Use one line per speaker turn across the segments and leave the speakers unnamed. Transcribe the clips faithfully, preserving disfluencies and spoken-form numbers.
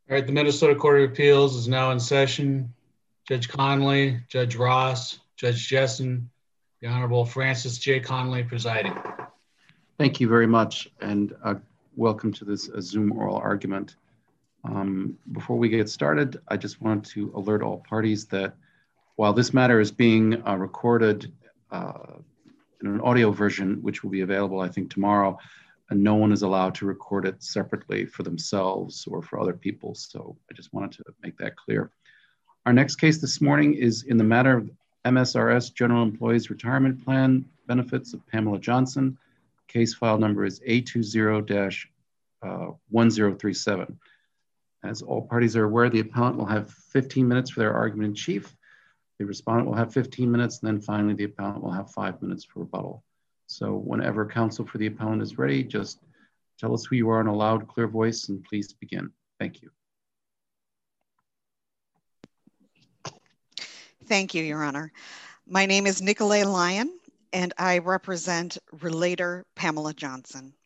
All right, the Minnesota Court of Appeals is now in session. Judge Conley, Judge Ross, Judge Jessen, the Honorable Francis J. Conley presiding.
Thank you very much, and uh, welcome to this uh, Zoom oral argument. Um, before we get started, I just wanted to alert all parties that while this matter is being uh, recorded uh, in an audio version, which will be available, I think, tomorrow, and no one is allowed to record it separately for themselves or for other people. So I just wanted to make that clear. Our next case this morning is in the matter of M S R S General Employees Retirement Plan benefits of Pamela Johnson. Case file number is A two zero dash one zero three seven. As all parties are aware, the appellant will have fifteen minutes for their argument in chief. The respondent will have fifteen minutes, and then finally the appellant will have five minutes for rebuttal. So whenever counsel for the appellant is ready, just tell us who you are in a loud, clear voice, and please begin. Thank you.
Thank you, Your Honor. My name is Nicolay Lyon, and I represent relator Pamela Johnson.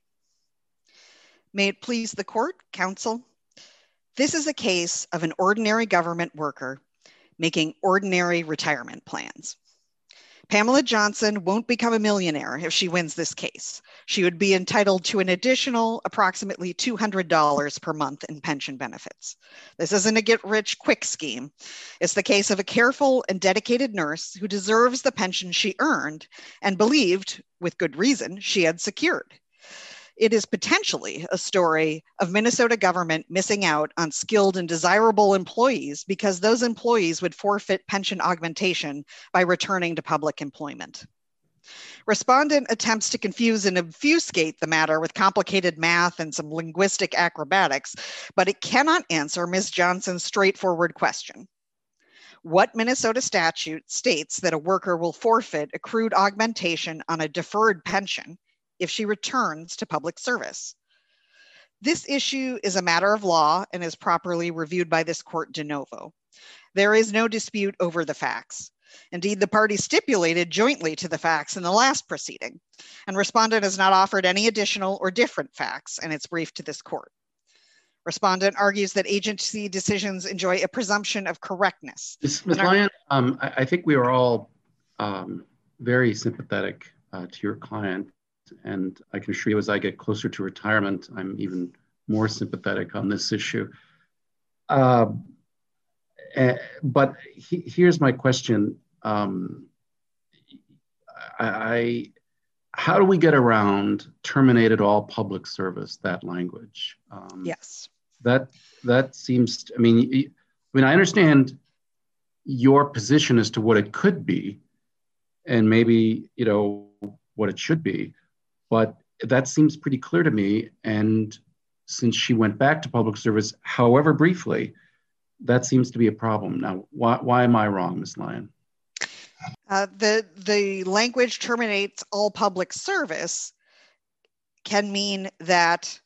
May it please the court, counsel. This is a case of an ordinary government worker making ordinary retirement plans. Pamela Johnson won't become a millionaire if she wins this case. She would be entitled to an additional approximately two hundred dollars per month in pension benefits. This isn't a get-rich-quick scheme. It's the case of a careful and dedicated nurse who deserves the pension she earned and believed, with good reason, she had secured. It is potentially a story of Minnesota government missing out on skilled and desirable employees because those employees would forfeit pension augmentation by returning to public employment. Respondent attempts to confuse and obfuscate the matter with complicated math and some linguistic acrobatics, but it cannot answer Miz Johnson's straightforward question. What Minnesota statute states that a worker will forfeit accrued augmentation on a deferred pension if she returns to public service? This issue is a matter of law and is properly reviewed by this court de novo. There is no dispute over the facts. Indeed, the parties stipulated jointly to the facts in the last proceeding, and respondent has not offered any additional or different facts in its brief to this court. Respondent argues that agency decisions enjoy a presumption of correctness.
Miz Lyon, um, I, I think we are all um, very sympathetic uh, to your client. And I can assure you, as I get closer to retirement, I'm even more sympathetic on this issue. Uh, uh, but he, here's my question. Um, I, I, how do we get around terminated all public service, that language? Um,
yes.
That, that seems, I mean, I mean, I understand your position as to what it could be, and maybe, you know, what it should be. But that seems pretty clear to me. And since she went back to public service, however briefly, that seems to be a problem. Now, why, why am I wrong, Miz Lyon?
Uh, the, the language terminates all public service can mean that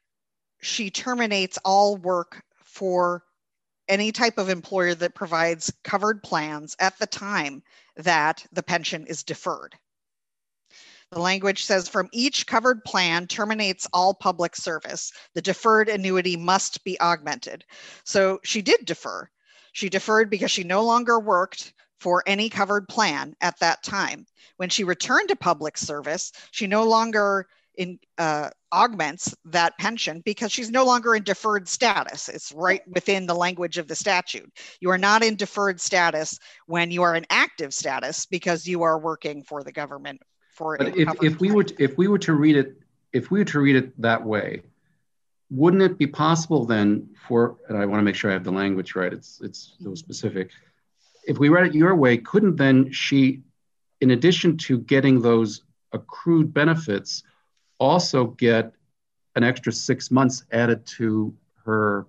she terminates all work for any type of employer that provides covered plans at the time that the pension is deferred. The language says from each covered plan terminates all public service. The deferred annuity must be augmented. So she did defer. She deferred because she no longer worked for any covered plan at that time. When she returned to public service, she no longer in, uh, augments that pension because she's no longer in deferred status. It's right within the language of the statute. You are not in deferred status when you are in active status because you are working for the government. For
but if, if we were to, if we were to read it if we were to read it that way, wouldn't it be possible then for, and I want to make sure I have the language right, it's it's so specific. If we read it your way, couldn't then she, in addition to getting those accrued benefits, also get an extra six months added to her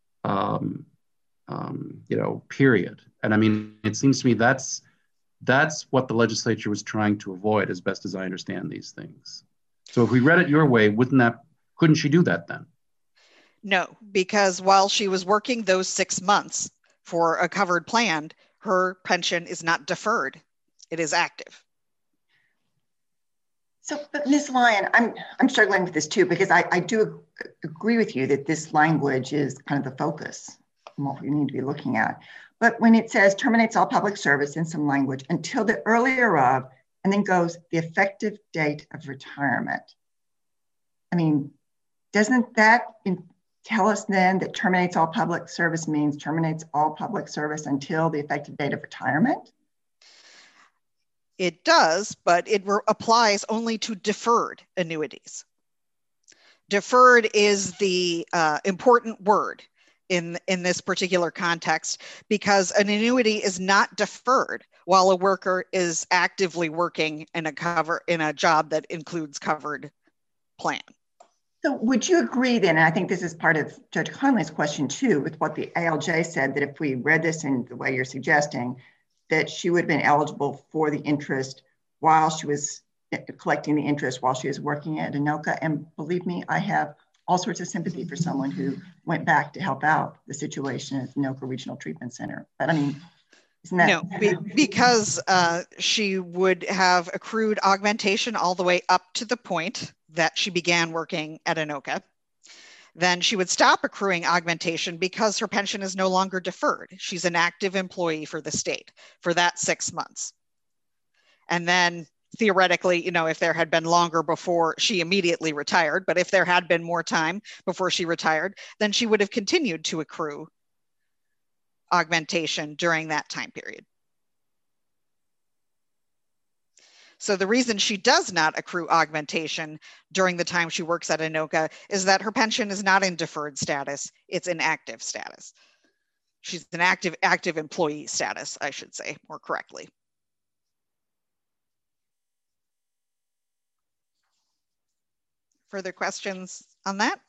um, um, you know, period? And I mean, it seems to me that's That's what the legislature was trying to avoid, as best as I understand these things. So if we read it your way, wouldn't that, couldn't she do that then?
No, because while she was working those six months for a covered plan, her pension is not deferred. It is active.
So, but Miz Lyon, I'm I'm struggling with this too, because I, I do agree with you that this language is kind of the focus and what we need to be looking at. But when it says terminates all public service in some language until the earlier of, and then goes the effective date of retirement. I mean, doesn't that in, tell us then that terminates all public service means terminates all public service until the effective date of retirement?
It does, but it applies only to deferred annuities. Deferred is the uh, important word in, in this particular context, because an annuity is not deferred while a worker is actively working in a cover in a job that includes covered plan.
So would you agree then, and I think this is part of Judge Conley's question too, with what the A L J said, that if we read this in the way you're suggesting, that she would have been eligible for the interest while she was collecting the interest while she was working at Anoka. And believe me, I have all sorts of sympathy for someone who went back to help out the situation at Anoka Regional Treatment Center. But I mean, isn't that?
No, be, because uh, she would have accrued augmentation all the way up to the point that she began working at Anoka. Then she would stop accruing augmentation because her pension is no longer deferred. She's an active employee for the state for that six months. And then theoretically, you know, if there had been longer before she immediately retired, but if there had been more time before she retired, then she would have continued to accrue augmentation during that time period. So the reason she does not accrue augmentation during the time she works at Anoka is that her pension is not in deferred status, it's in active status. She's an active, active employee status, I should say more correctly. Further questions on that?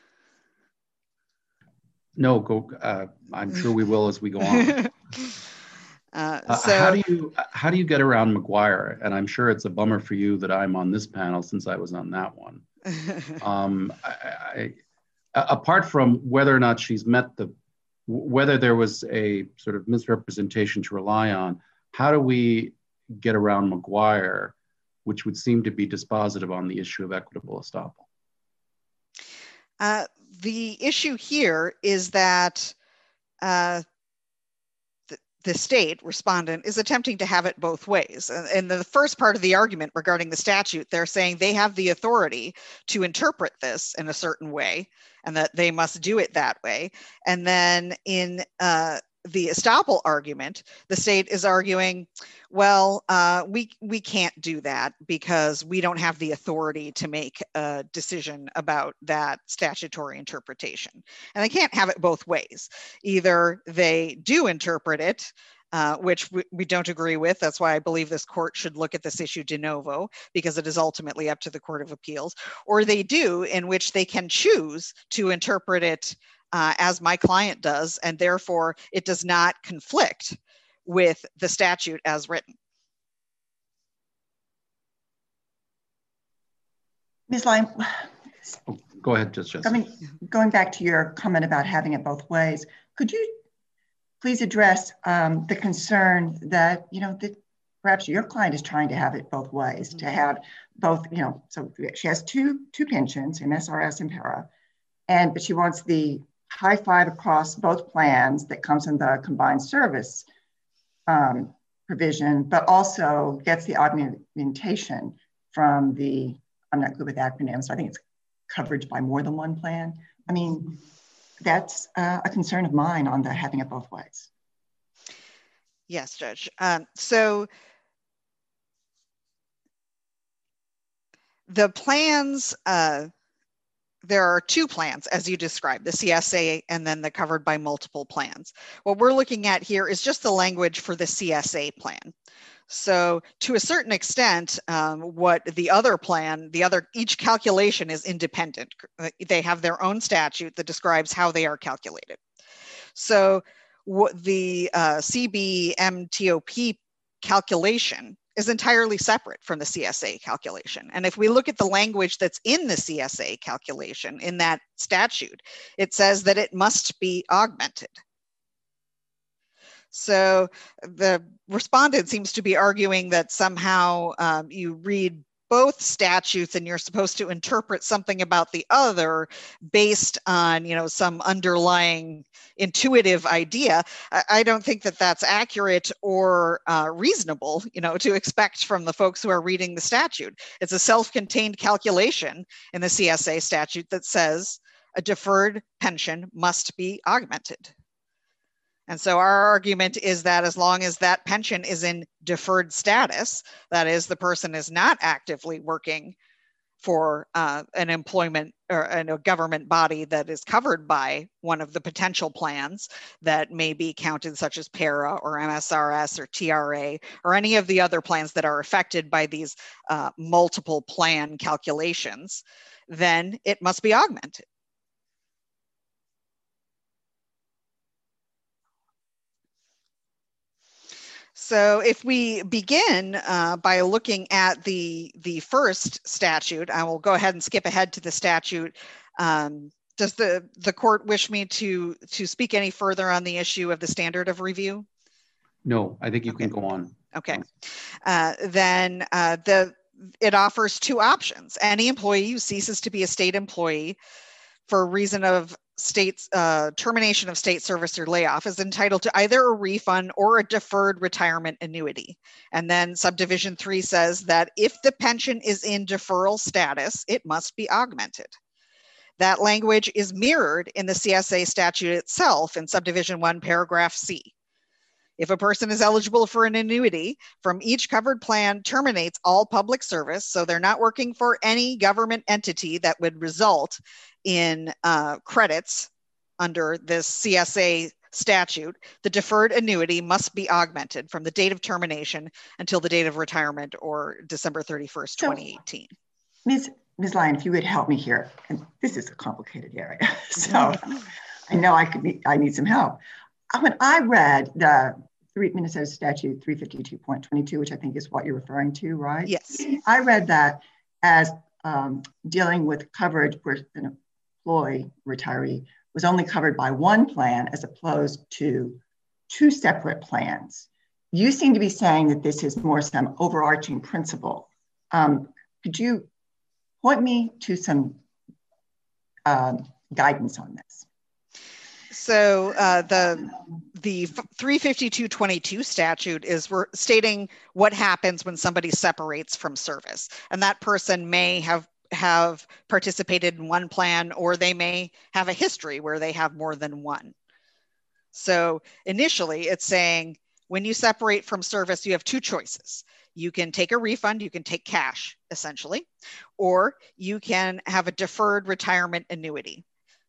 No, go. Uh, I'm sure we will as we go on.
uh,
uh,
so,
how do you how do you get around McGuire? And I'm sure it's a bummer for you that I'm on this panel since I was on that one. um, I, I, apart from whether or not she's met the, whether there was a sort of misrepresentation to rely on, how do we get around McGuire, which would seem to be dispositive on the issue of equitable estoppel?
Uh, the issue here is that uh, the, the state respondent is attempting to have it both ways. And in the first part of the argument regarding the statute, they're saying they have the authority to interpret this in a certain way and that they must do it that way. And then in uh, the estoppel argument, the state is arguing, well, uh, we we can't do that because we don't have the authority to make a decision about that statutory interpretation. And they can't have it both ways. Either they do interpret it, uh, which we, we don't agree with. That's why I believe this court should look at this issue de novo, because it is ultimately up to the Court of Appeals, or they do, in which they can choose to interpret it Uh, as my client does, and therefore it does not conflict with the statute as written.
Miz Lyon,
Oh, go ahead, just Jessica.
I mean, going back to your comment about having it both ways, could you please address um, the concern that, you know, that perhaps your client is trying to have it both ways, mm-hmm. to have both, you know, so she has two, two pensions, M S R S and PARA, and but she wants the high five across both plans that comes in the combined service um, provision, but also gets the augmentation from the, I'm not good with acronyms, so I think it's coverage by more than one plan. I mean, that's uh, a concern of mine on the having it both ways.
Yes, Judge. Um, so the plans, uh, there are two plans, as you described, the C S A and then the covered by multiple plans. What we're looking at here is just the language for the C S A plan. So to a certain extent, um, what the other plan, the other, each calculation is independent. They have their own statute that describes how they are calculated. So what the uh, C B M T O P calculation is entirely separate from the C S A calculation. And if we look at the language that's in the C S A calculation, in that statute, it says that it must be augmented. So the respondent seems to be arguing that somehow um, you read both statutes and you're supposed to interpret something about the other based on, you know, some underlying intuitive idea, I, I don't think that that's accurate or uh, reasonable, you know, to expect from the folks who are reading the statute. It's a self-contained calculation in the C S A statute that says a deferred pension must be augmented. And so our argument is that as long as that pension is in deferred status, that is, the person is not actively working for uh, an employment or a government body that is covered by one of the potential plans that may be counted, such as PARA or M S R S or T R A or any of the other plans that are affected by these uh, multiple plan calculations, then it must be augmented. So if we begin uh, by looking at the, the first statute, I will go ahead and skip ahead to the statute. Um, does the, the court wish me to, to speak any further on the issue of the standard of review?
No, I think you
Okay.
can go on.
Okay. Uh, then uh, the, it offers two options. Any employee who ceases to be a state employee for a reason of state's uh, termination of state service or layoff is entitled to either a refund or a deferred retirement annuity. And then subdivision three says that if the pension is in deferral status, it must be augmented. That language is mirrored in the C S A statute itself in subdivision one, paragraph C. If a person is eligible for an annuity from each covered plan terminates all public service, so they're not working for any government entity that would result in uh, credits under this C S A statute, the deferred annuity must be augmented from the date of termination until the date of retirement or December thirty-first, twenty eighteen.
Miz Miz Lyon, if you would help me here, and this is a complicated area, so I know I could be, I need some help. When I read the three, Minnesota statute three fifty-two point twenty-two, which I think is what you're referring to, right?
Yes.
I read that as um, dealing with coverage where an employee, retiree, was only covered by one plan as opposed to two separate plans. You seem to be saying that this is more some overarching principle. Um, could you point me to some um, guidance on this?
So uh, the the three fifty-two twenty-two statute is we're stating what happens when somebody separates from service, and that person may have have participated in one plan, or they may have a history where they have more than one. So initially, it's saying when you separate from service, you have two choices. You can take a refund, you can take cash, essentially, or you can have a deferred retirement annuity.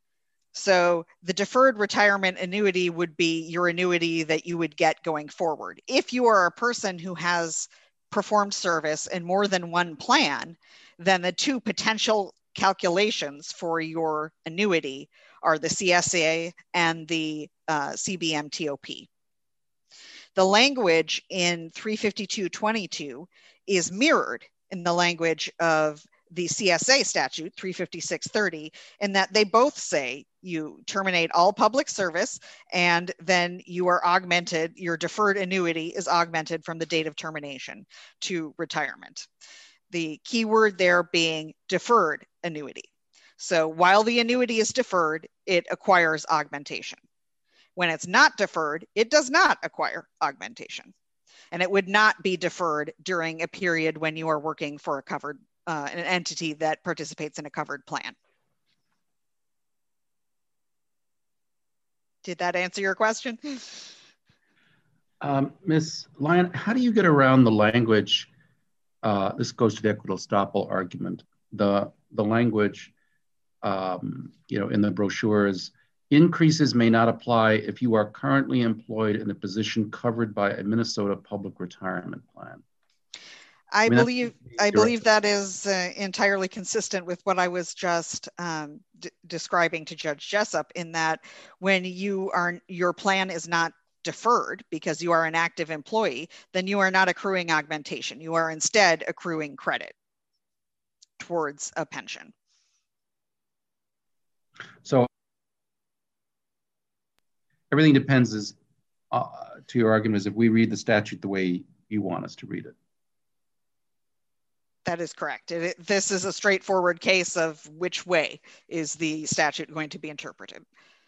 So the deferred retirement annuity would be your annuity that you would get going forward. If you are a person who has performed service in more than one plan, then the two potential calculations for your annuity are the C S A and the uh, C B M T O P. The language in three fifty-two twenty-two is mirrored in the language of the C S A statute three fifty-six thirty, in that they both say you terminate all public service and then you are augmented, your deferred annuity is augmented from the date of termination to retirement. The key word there being deferred annuity. So while the annuity is deferred, it acquires augmentation. When it's not deferred, it does not acquire augmentation. And it would not be deferred during a period when you are working for a covered Uh, an entity that participates in a covered plan. Did that answer your question?
Um, Miz Lyon, how do you get around the language? Uh, this goes to the equitable estoppel argument. The the language, um, you know, in the brochure is increases may not apply if you are currently employed in a position covered by a Minnesota public retirement plan.
I, I mean, believe I believe
right.
that is uh, entirely consistent with what I was just um, describing to Judge Jessup, in that when you are your plan is not deferred because you are an active employee, then you are not accruing augmentation. You are instead accruing credit towards a pension.
So everything depends is uh, to your argument is if we read the statute the way you want us to read it.
That is correct. It, it, this is a straightforward case of which way is the statute going to be interpreted.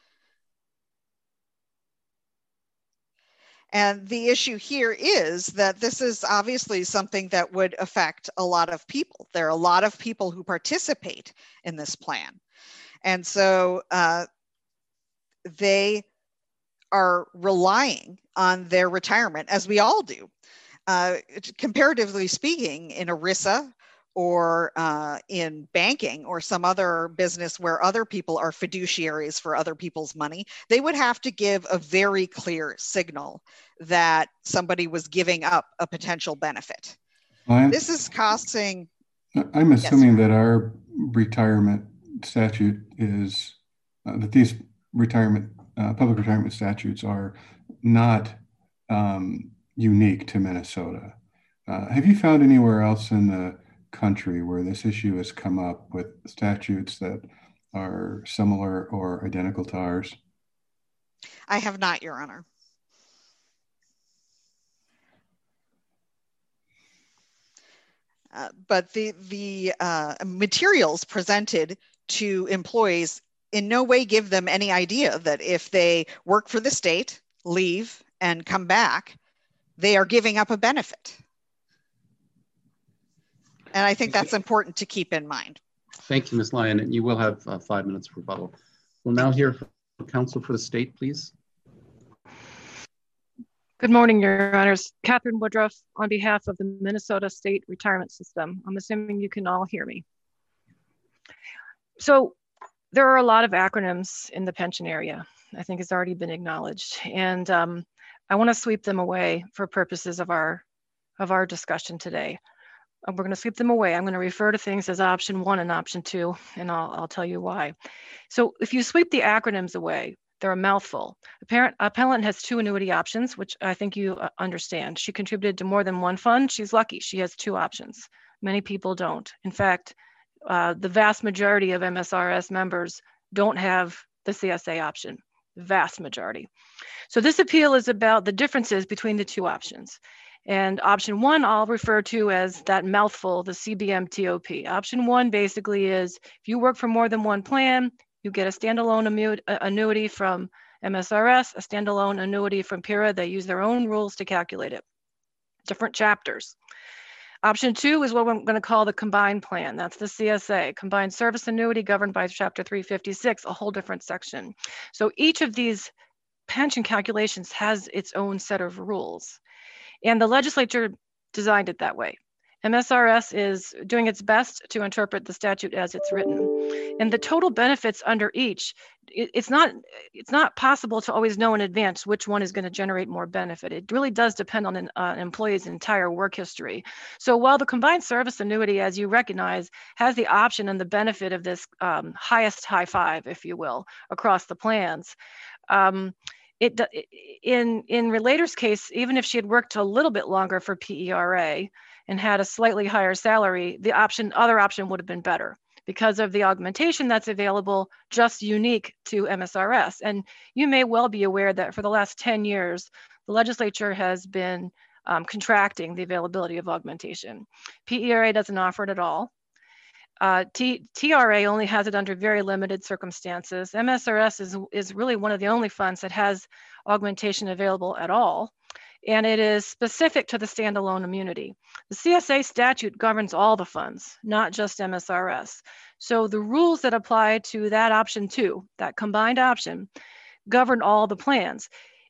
And the issue here is that this is obviously something that would affect a lot of people. There are a lot of people who participate in this plan. And so uh, they are relying on their retirement, as we all do. Uh, comparatively speaking, in ERISA or uh, in banking or some other business where other people are fiduciaries for other people's money, they would have to give a very clear signal that somebody was giving up a potential benefit. I'm, this is costing...
I'm assuming yes, that our retirement statute is, uh, that these retirement, uh, public retirement statutes are not um, unique to Minnesota. Uh, have you found anywhere else in the country where this issue has come up with statutes that are similar or identical to ours?
I have not, Your Honor. Uh, but the, the uh, materials presented to employees in no way give them any idea that if they work for the state, leave, and come back, they are giving up a benefit. And I think that's important to keep in mind.
Thank you, Miz Lyon, and you will have uh, five minutes for rebuttal. We'll now hear from counsel for the state, please.
Good morning, Your Honors. Catherine Woodruff on behalf of the Minnesota State Retirement System. I'm assuming you can all hear me. So there are a lot of acronyms in the pension area. I think it's already been acknowledged. And um, I want to sweep them away for purposes of our, of our discussion today. We're going to sweep them away. I'm going to refer to things as option one and option two, and I'll, I'll tell you why. So if you sweep the acronyms away, they're a mouthful. Apparent, appellant has two annuity options, which I think you understand. She contributed to more than one fund. She's lucky. She has two options. Many people don't. In fact, uh, the vast majority of M S R S members don't have the C S A option, the vast majority. So this appeal is about the differences between the two options. And option one, I'll refer to as that mouthful, the C B M T O P. Option one basically is if you work for more than one plan, you get a standalone annuity from M S R S, a standalone annuity from P I R A. They use their own rules to calculate it. Different chapters. Option two is what we're going to call the combined plan. That's the C S A, combined service annuity governed by Chapter three fifty-six, a whole different section. So each of these pension calculations has its own set of rules. And the legislature designed it that way. M S R S is doing its best to interpret the statute as it's written. And the total benefits under each, it, it's not it's not possible to always know in advance which one is going to generate more benefit. It really does depend on an uh, employee's entire work history. So while the combined service annuity, as you recognize, has the option and the benefit of this um, highest high five, if you will, across the plans, um, It, in, in Relator's case, even if she had worked a little bit longer for P E R A and had a slightly higher salary, the option, other option would have been better because of the augmentation that's available just unique to M S R S. And you may well be aware that for the last ten years, the legislature has been um, contracting the availability of augmentation. P E R A doesn't offer it at all. Uh, T, TRA only has it under very limited circumstances. M S R S is, is really one of the only funds that has augmentation available at all, and it is specific to the standalone immunity. The C S A statute governs all the funds, not just M S R S. So the rules that apply to that option two, that combined option, govern all the plans.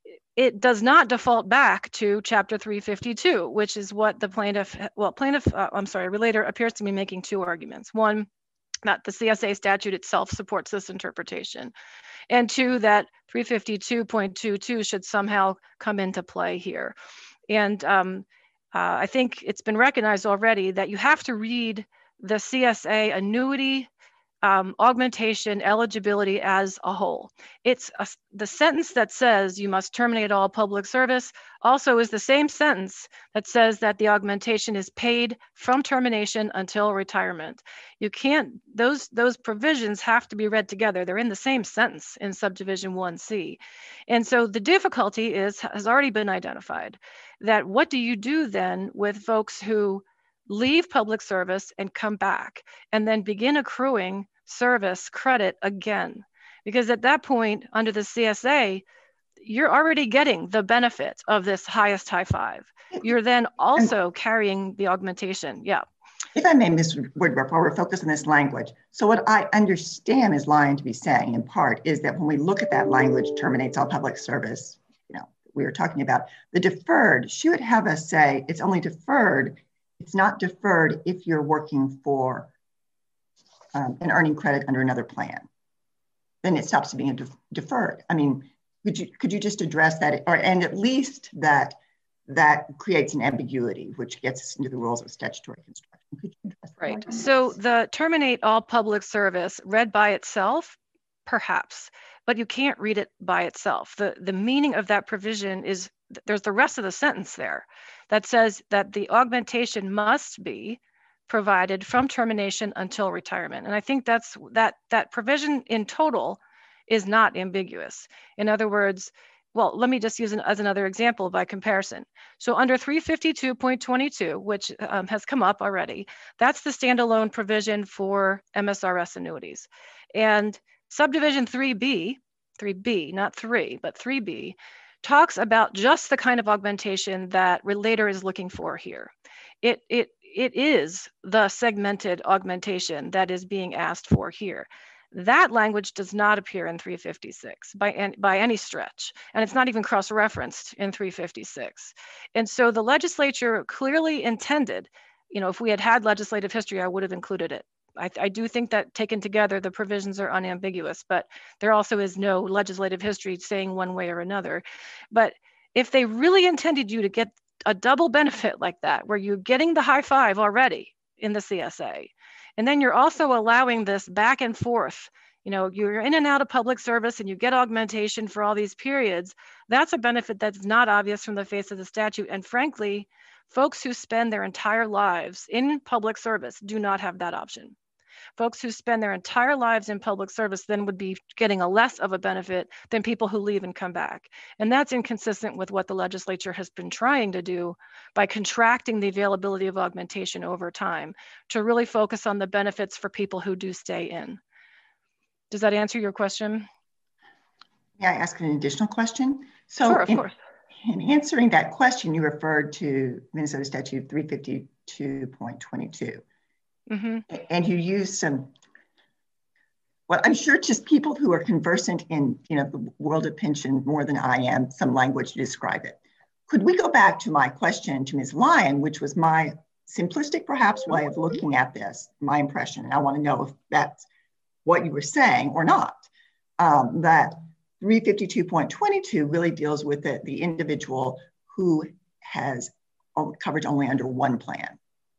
It does not default back to Chapter three fifty-two, which is what the plaintiff, well, plaintiff, uh, I'm sorry, relator appears to be making two arguments. One, that the C S A statute itself supports this interpretation. And two, that three fifty-two point two two should somehow come into play here. And um, uh, I think it's been recognized already that you have to read the C S A annuity Um, augmentation eligibility as a whole. It's a, the sentence that says you must terminate all public service also is the same sentence that says that the augmentation is paid from termination until retirement. You can't, those, those provisions have to be read together. They're in the same sentence in subdivision one C. And so the difficulty is, has already been identified, that what do you do then with folks who leave public service and come back, and then begin accruing service credit again. Because at that point, under the C S A, you're already getting the benefit of this highest high five. You're then also carrying the augmentation. Yeah.
If I may, Miz Woodruff, while we're focused on this language, so what I understand Miz Lyon to be saying in part is that when we look at that language, terminates all public service, you know, we were talking about the deferred, she would have us say it's only deferred, it's not deferred if you're working for um, an earning credit under another plan. Then it stops being def deferred. I mean, could you could you just address that, or and at least that that creates an ambiguity, which gets us into the rules of statutory construction. Could you address that?
Right. So the terminate all public service read by itself, perhaps, but you can't read it by itself. The the meaning of that provision is there's the rest of the sentence there that says that the augmentation must be provided from termination until retirement. And I think that's that that provision in total is not ambiguous. In other words, well, let me just use an, as another example by comparison. So under three fifty-two point twenty-two, which um, has come up already, that's the standalone provision for M S R S annuities. And subdivision three B, three B, not three, but three B, talks about just the kind of augmentation that Relator is looking for here. It, it, it is the segmented augmentation that is being asked for here. That language does not appear in three fifty-six by any, by any stretch, and it's not even cross-referenced in three fifty-six. And so the legislature clearly intended, you know, if we had had legislative history, I would have included it. I, I do think that taken together, the provisions are unambiguous, but there also is no legislative history saying one way or another. But if they really intended you to get a double benefit like that, where you're getting the high five already in the C S A, and then you're also allowing this back and forth, you know, you're in and out of public service and you get augmentation for all these periods, that's a benefit that's not obvious from the face of the statute. And frankly, folks who spend their entire lives in public service do not have that option. Folks who spend their entire lives in public service then would be getting a less of a benefit than people who leave and come back. And that's inconsistent with what the legislature has been trying to do by contracting the availability of augmentation over time to really focus on the benefits for people who do stay in. Does that answer your question?
May I ask an additional question? So
sure, of
in,
course.
In answering that question, you referred to Minnesota Statute three fifty-two point twenty-two. Mm-hmm. And you use some, well, I'm sure just people who are conversant in, you know, the world of pension more than I am, some language to describe it. Could we go back to my question to Miz Lyon, which was my simplistic, perhaps, way of looking at this, my impression, and I want to know if that's what you were saying or not, um, that three fifty-two point twenty-two really deals with the, the individual who has coverage only under one plan.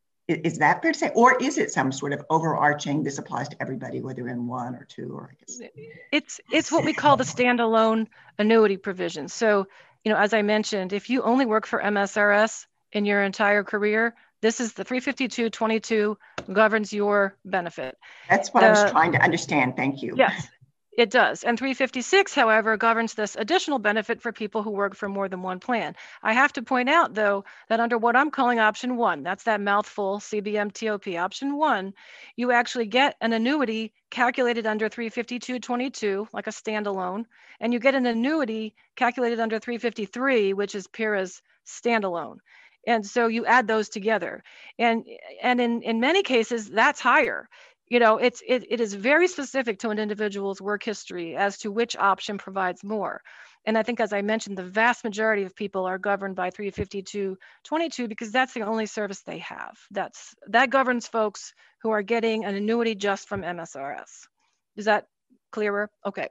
Is that fair to say? Or is it some sort of overarching, this applies to everybody, whether in one or two, or I guess?
It's, it's what we call the standalone annuity provision. So, you know, as I mentioned, if you only work for M S R S in your entire career, this is the three fifty-two twenty-two governs your benefit.
That's what
the,
I was trying to understand. Thank you.
Yes, it does. And three fifty-six, however, governs this additional benefit for people who work for more than one plan. I have to point out, though, that under what I'm calling option one, that's that mouthful C B M T O P, option one, you actually get an annuity calculated under three fifty-two twenty-two, like a standalone, and you get an annuity calculated under three fifty-three, which is P I R A's standalone. And so you add those together. And, and in, in many cases, that's higher. You know, it's, it, it is very specific to an individual's work history as to which option provides more. And I think, as I mentioned, the vast majority of people are governed by three fifty-two twenty-two because that's the only service they have. That's, that governs folks who are getting an annuity just from M S R S. Is that clearer? Okay.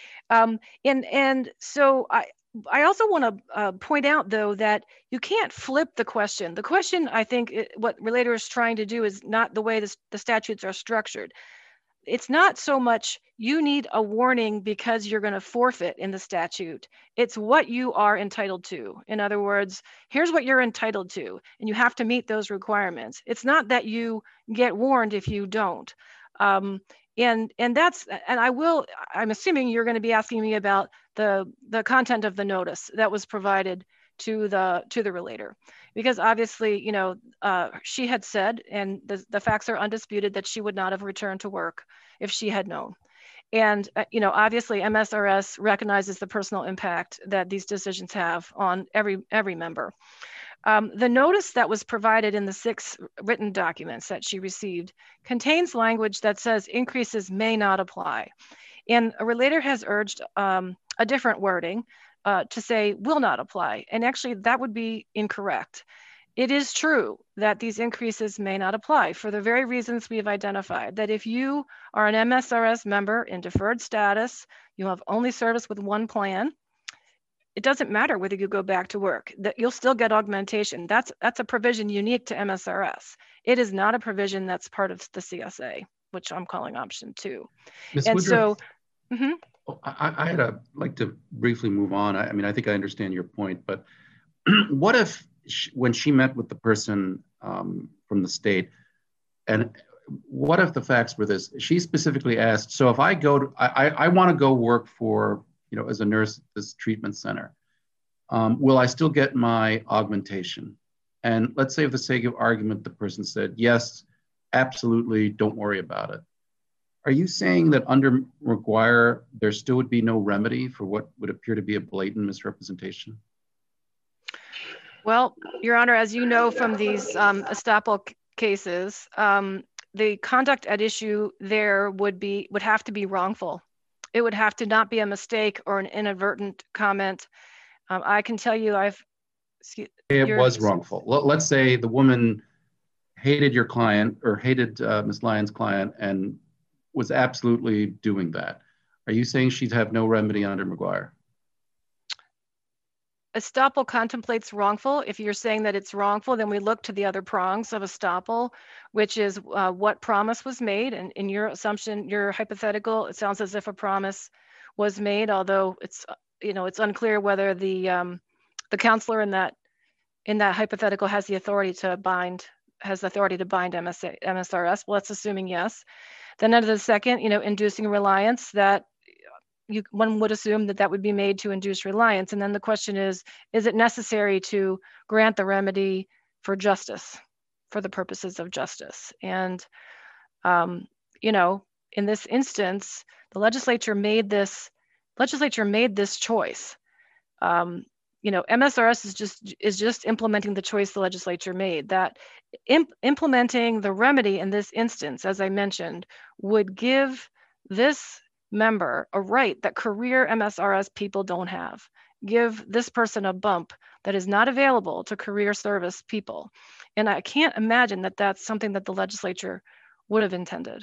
Um, and, and so I, I also want to uh, point out, though, that you can't flip the question. The question, I think, it, what Relator is trying to do is not the way this, the statutes are structured. It's not so much you need a warning because you're going to forfeit in the statute. It's what you are entitled to. In other words, here's what you're entitled to, and you have to meet those requirements. It's not that you get warned if you don't. Um, And and that's, and I will, I'm assuming you're going to be asking me about the, the content of the notice that was provided to the to the relator, because obviously, you know, uh, she had said, and the, the facts are undisputed, that she would not have returned to work if she had known. And, uh, you know, obviously M S R S recognizes the personal impact that these decisions have on every every member. Um, the notice that was provided in the six written documents that she received contains language that says increases may not apply. And a relator has urged um, a different wording uh, to say will not apply. And actually that would be incorrect. It is true that these increases may not apply for the very reasons we have identified, that if you are an M S R S member in deferred status, you have only service with one plan, it doesn't matter whether you go back to work, that you'll still get augmentation. That's, that's a provision unique to M S R S. It is not a provision that's part of the C S A, which I'm calling option two.
Miz
And
Woodruff,
so, mm-hmm.
I, I had a, like to briefly move on. I, I mean, I think I understand your point, but what if she, when she met with the person um, from the state, and what if the facts were this? She specifically asked, so if I go to, I, I, I want to go work for, you know, as a nurse at this treatment center, um, will I still get my augmentation? And let's say for the sake of argument, the person said, yes, absolutely, don't worry about it. Are you saying that under McGuire, there still would be no remedy for what would appear to be a blatant misrepresentation?
Well, Your Honor, as you know from these um, estoppel cases, um, the conduct at issue there would be would have to be wrongful. It would have to not be a mistake or an inadvertent comment. Um, I can tell you, I've. Excuse,
it was wrongful. Let's say the woman hated your client or hated uh, Miz Lyon's client and was absolutely doing that. Are you saying she'd have no remedy under McGuire?
Estoppel contemplates wrongful. If you're saying that it's wrongful, then we look to the other prongs of estoppel, which is uh, what promise was made. And in your assumption, your hypothetical, it sounds as if a promise was made, although it's, you know, it's unclear whether the um, the counselor in that in that hypothetical has the authority to bind, has the authority to bind M S A, M S R S. Well, that's assuming yes. Then under the second, you know, inducing reliance, that you, one would assume that that would be made to induce reliance. And then the question is, is it necessary to grant the remedy for justice, for the purposes of justice? And, um, you know, in this instance, the legislature made this, legislature made this choice. Um, you know, M S R S is just, is just implementing the choice the legislature made, that imp implementing the remedy in this instance, as I mentioned, would give this member a right that career M S R S people don't have. Give this person a bump that is not available to career service people. And I can't imagine that that's something that the legislature would have intended.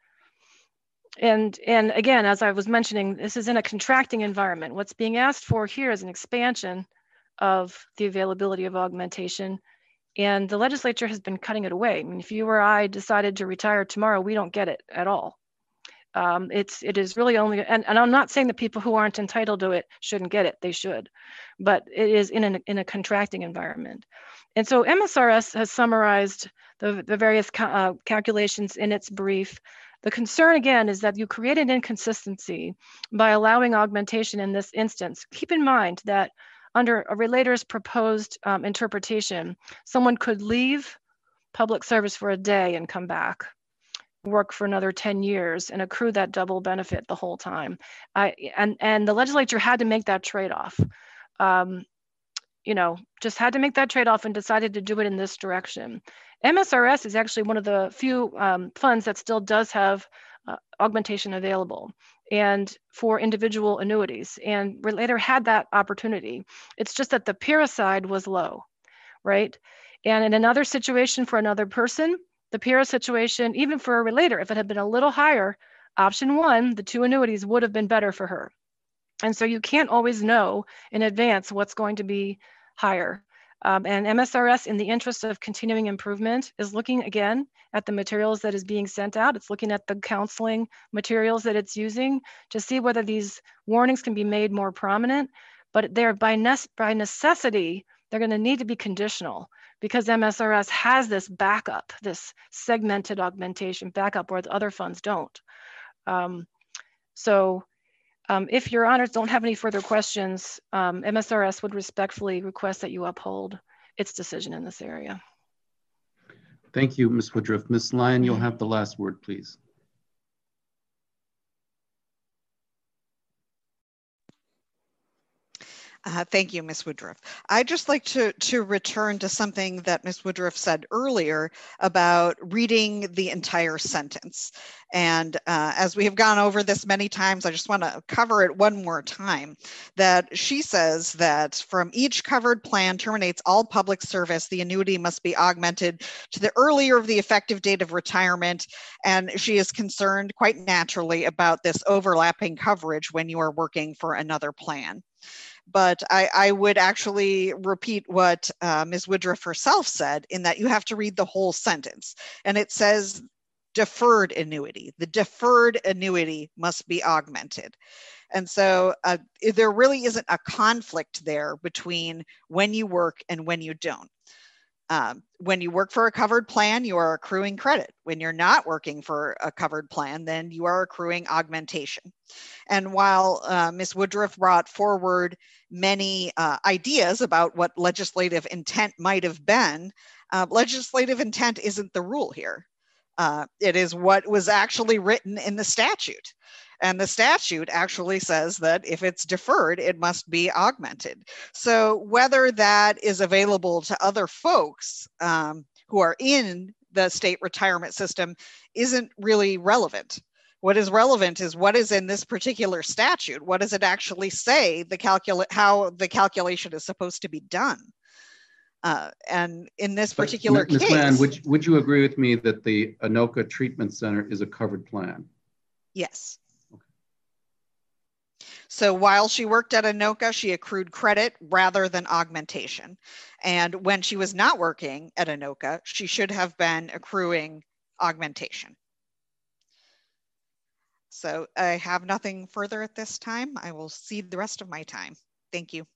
And, and again, as I was mentioning, this is in a contracting environment. What's being asked for here is an expansion of the availability of augmentation. And the legislature has been cutting it away. I mean, if you or I decided to retire tomorrow, we don't get it at all. Um, it's, it is really only, and, and I'm not saying that people who aren't entitled to it shouldn't get it, they should, but it is in, an, in a contracting environment. And so M S R S has summarized the, the various ca uh, calculations in its brief. The concern, again, is that you create an inconsistency by allowing augmentation in this instance. Keep in mind that under a relator's proposed um, interpretation, someone could leave public service for a day and come back, work for another ten years and accrue that double benefit the whole time. I, and, and the legislature had to make that trade-off. Um, you know, just had to make that trade-off and decided to do it in this direction. M S R S is actually one of the few um, funds that still does have uh, augmentation available and for individual annuities, and Relator had that opportunity. It's just that the PIRA side was low, right? And in another situation for another person, the PIRA situation, even for a Relator, if it had been a little higher, option one, the two annuities would have been better for her. And so you can't always know in advance what's going to be higher. Um, and M S R S, in the interest of continuing improvement, is looking again at the materials that is being sent out. It's looking at the counseling materials that it's using to see whether these warnings can be made more prominent. But they're by, ne by necessity, they're going to need to be conditional, because M S R S has this backup, this segmented augmentation backup, where the other funds don't. Um, so Um, if your honors don't have any further questions, um, M S R S would respectfully request that you uphold its decision in this area.
Thank you, Miz Woodruff. Miz Lyon, you'll have the last word, please.
Uh, thank you, Miz Woodruff. I'd just like to, to return to something that Miz Woodruff said earlier about reading the entire sentence. And uh, as we have gone over this many times, I just want to cover it one more time, that she says that from each covered plan terminates all public service, the annuity must be augmented to the earlier of the effective date of retirement. And she is concerned quite naturally about this overlapping coverage when you are working for another plan. But I, I would actually repeat what uh, Miz Woodruff herself said, in that you have to read the whole sentence. And it says deferred annuity. The deferred annuity must be augmented. And so uh, there really isn't a conflict there between when you work and when you don't. Um, when you work for a covered plan, you are accruing credit. When you're not working for a covered plan, then you are accruing augmentation. And while uh, Miz Woodruff brought forward many uh, ideas about what legislative intent might have been, uh, legislative intent isn't the rule here. Uh, it is what was actually written in the statute. And the statute actually says that if it's deferred, it must be augmented. So whether that is available to other folks um, who are in the state retirement system isn't really relevant. What is relevant is what is in this particular statute. What does it actually say, the calcul- how the calculation is supposed to be done? Uh, and in this particular
Miz
case-
Miz Land, would, would you agree with me that the Anoka Treatment Center is a covered plan?
Yes. So while she worked at Anoka, she accrued credit rather than augmentation. And when she was not working at Anoka, she should have been accruing augmentation. So I have nothing further at this time. I will cede the rest of my time. Thank you.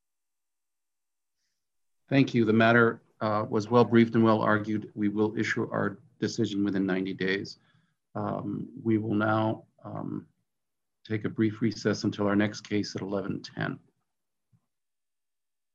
Thank you. The matter uh, was well briefed and well argued. We will issue our decision within ninety days. Um, we will now um, take a brief recess until our next case at eleven ten.